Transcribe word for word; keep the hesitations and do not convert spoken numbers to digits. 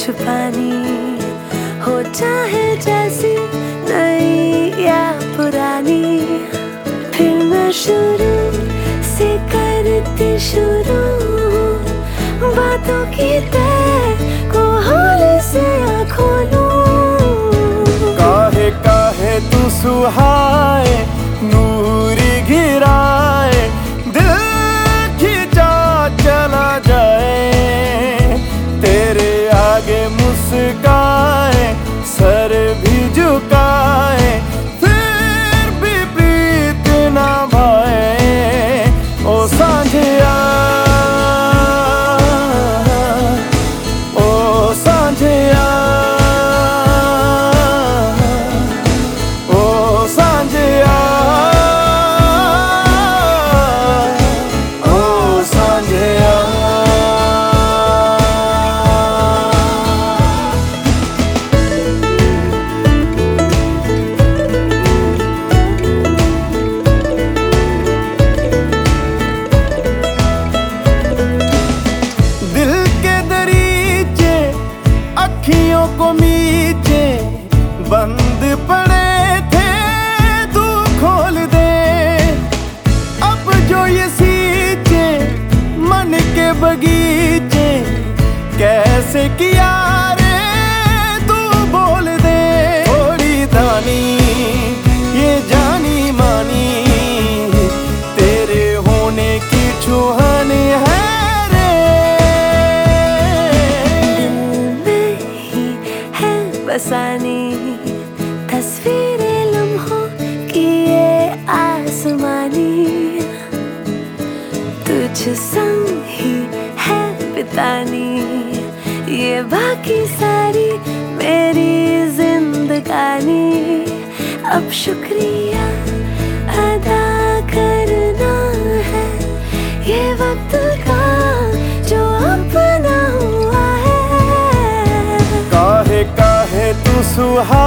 छुपानी हो, चाहे जैसी नई या पुरानी। फिर मैं शुरू से करती शुरू बातों की तय को हाल से खोलूं। काहे काहे तू सुहाए नूर गिराए, दिल खिंचा चला जाए। तेरे आगे मुस्काए सर भी झुकाए, फिर भी प्रीत ना भाए। ओ सांझिया ओ सांझिया ओ सांझिया ओ सांझिया। अखियों को मीचे बंद पड़े थे, तू खोल दे अब जो ये सींचे मन के बगीचे। कैसे किया रे तू बोल दे, थोड़ी दानी ये जानी मानी तेरे होने की छुहानी है। बसानी तस्वीरें लम्हों की ये आसमानी, तुझ संग ही है बितानी ये बाकी सारी मेरी जिंदगानी। अब शुक्रिया अदा करना है ये वक्त का जो अपना हुआ है। काहे काहे तू सुहा